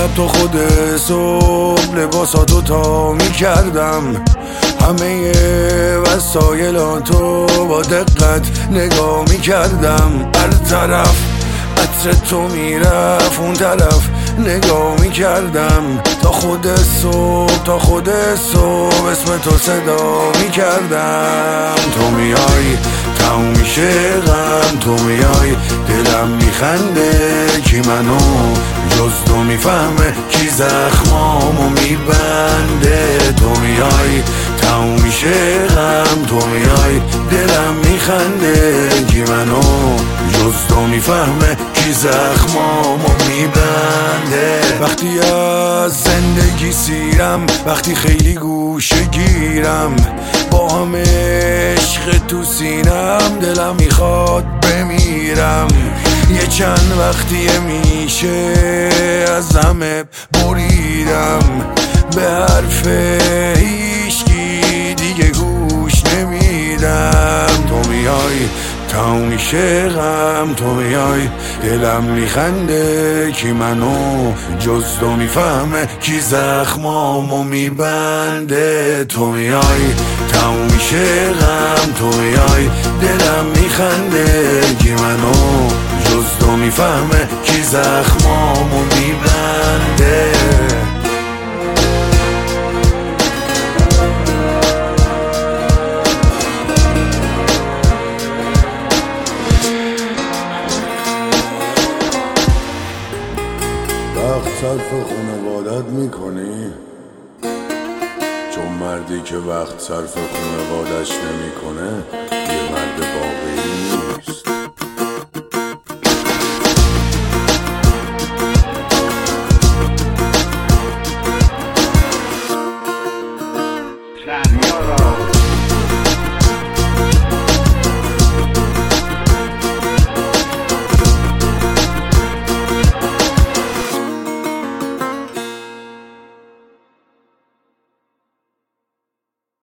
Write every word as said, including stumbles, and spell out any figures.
شب تو خود صبح لباساتو تا میکردم، همه وسایلاتو با دقت نگاه میکردم. هر طرف عطر تو میرفت اون طرف نگاه میکردم. تا خود صبح تا خود صبح اسم تو صدا میکردم. تو میای تموم میشه غم، تو میای دلم میخنده. کی منو جز تو میفهمه، کی زخمامو میبنده. تو میای تموم میشه غم، تو میای دلم میخنده. کی منو جز تو میفهمه، کی زخمامو میبنده. وقتی از زندگی سیرم، وقتی خیلی گوشه گیرم، با همه عشق تو سینم، دلم میخواد بمیرم. یه چند وقتیه میشه از همه بریدم، به حرف هیچکی دیگه گوش نمیدم. تو میای تموم میشه غم، تو میای دلم میخنده. کی منو جز تو میفهمه، کی زخمامو میبنده. تو میای تموم میشه غم، تو میای دلم میخنده. کی منو جز تو میفهمه، کی زخمامو میبنده. وقت صرف خانوادت میکنی؟ چون مردی که وقت صرف خانوادش نمیکنه یه مرد